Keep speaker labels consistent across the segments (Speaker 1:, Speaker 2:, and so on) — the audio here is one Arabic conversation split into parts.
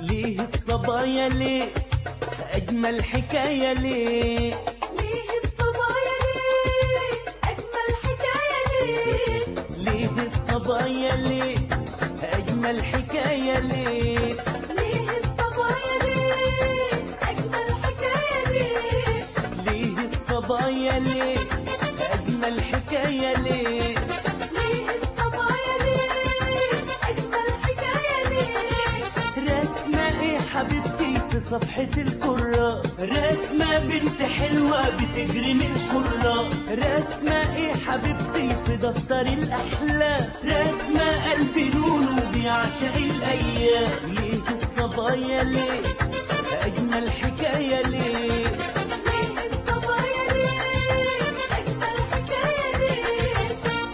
Speaker 1: ليه الصبايا ليه أجمل حكاية ليه؟
Speaker 2: ليه الصبايا ليه أجمل حكاية ليه؟
Speaker 1: ليه الصبايا ليه أجمل حكاية ليه؟
Speaker 2: ليه الصبايا ليه أجمل حكاية ليه؟
Speaker 1: ليه الصبايا ليه أجمل حكاية ليه؟
Speaker 2: ليه الصبايا ليه أجمل حكاية ليه؟
Speaker 1: رسمة إيه حبيبتي في صفحة الكراس؟ رسمة بنت حلوة بتجري من الحراس. رسمة إيه حبيبتي في دفتر الأحلام؟ رسمة قلبي لونه بيعشق الأيام. ليه الصبايا ليه أجمل حكاية ليه؟
Speaker 2: ليه الصبايا ليه أجمل حكاية ليه؟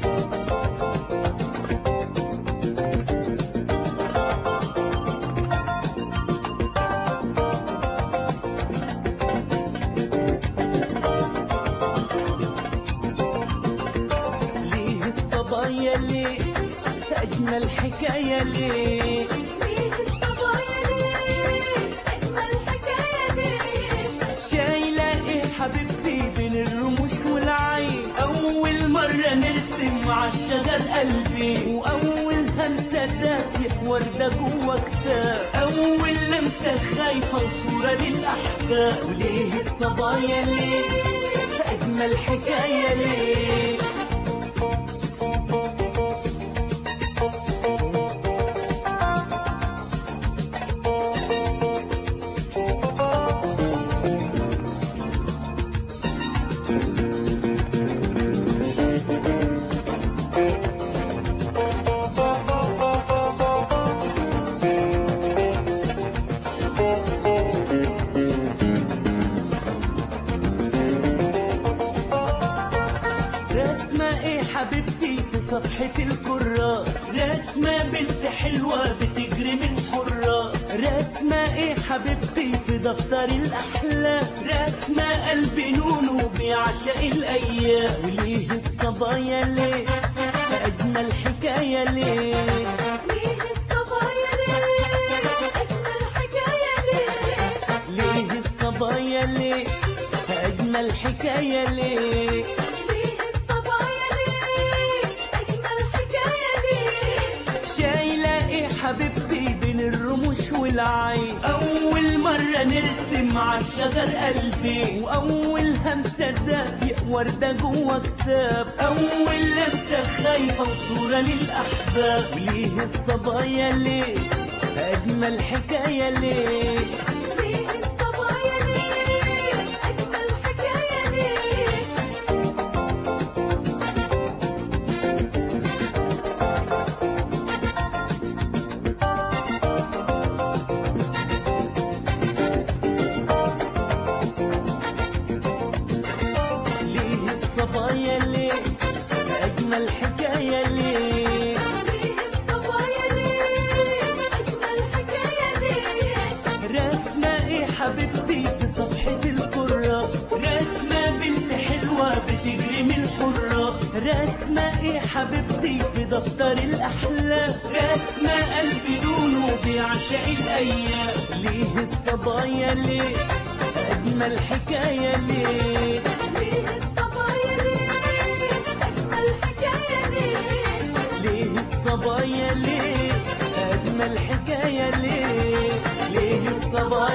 Speaker 1: ليه الصبايا ليه أجمل حكاية ليه؟
Speaker 2: ليه الصبايا ليه أجمل حكاية ليه؟
Speaker 1: شايلة إيه حبيبتي بين الرموش والعين؟ أول مرة نرسم عالشجر قلبي، وأول همسة دافية وردة جوا كتاب، أول لمسة خايفة وصورة للأحباب. وليه الصبايا ليه أجمل حكاية ليه؟ رسمة إيه حبيبتي في صفحة الكراس؟ رسمة بنت حلوة بتجري من حراس. رسمة إيه حبيبتي في دفتر الأحلام؟ رسمة قلبي لونه بيعشق الأيام. وليه الصبايا ليه أجمل حكاية ليه؟
Speaker 2: ليه الصبايا ليه أجمل حكاية ليه؟
Speaker 1: ليه الصبايا ليه أجمل حكاية ليه؟
Speaker 2: ليه الصبايا ليه أجمل حكاية ليه؟
Speaker 1: شايلة إيه حبيبتي بين الرموش والعين؟ أول مرة نرسم عالشجر قلبي، وأول همسة دافية وردة جوا كتاب، أول لمسة خايفة وصورة للأحباب. وليه الصبايا ليه أجمل حكاية ليه؟
Speaker 2: ليه الصبايا ليه أجمل حكاية ليه؟
Speaker 1: ليه الصبايا ليه أجمل حكاية ليه؟
Speaker 2: ليه الصبايا ليه أجمل حكاية ليه؟
Speaker 1: رسمة إيه حبيبتي في صفحة الكراس؟ رسمة بنت حلوة بتجري من الحراس. رسمة إيه حبيبتي في دفتر الأحلام؟ رسمة قلبي لونه بيعشق الأيام. ليه الصبايا ليه أجمل حكاية ليه؟
Speaker 2: ليه الصبايا ليه أجمل حكاية ليه؟
Speaker 1: ليه الصبايا ليه أجمل حكاية ليه؟ ليه الصبايا